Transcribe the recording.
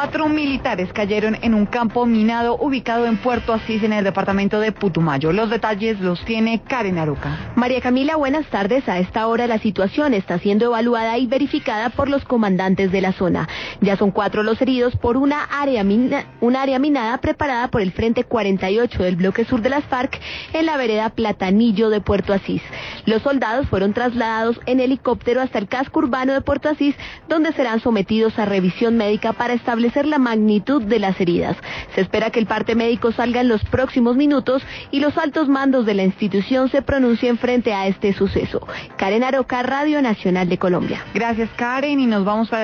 4 militares cayeron en un campo minado ubicado en Puerto Asís, en el departamento de Putumayo. Los detalles los tiene Karen Aroca. María Camila, buenas tardes. A esta hora la situación está siendo evaluada y verificada por los comandantes de la zona. Ya son 4 los heridos por una área minada preparada por el Frente 48 del bloque sur de las FARC en la vereda Platanillo de Puerto Asís. Los soldados fueron trasladados en helicóptero hasta el casco urbano de Puerto Asís, donde serán sometidos a revisión médica para establecer la magnitud de las heridas. Se espera que el parte médico salga en los próximos minutos y los altos mandos de la institución se pronuncien frente a este suceso. Karen Aroca, Radio Nacional de Colombia. Gracias, Karen, y nos vamos para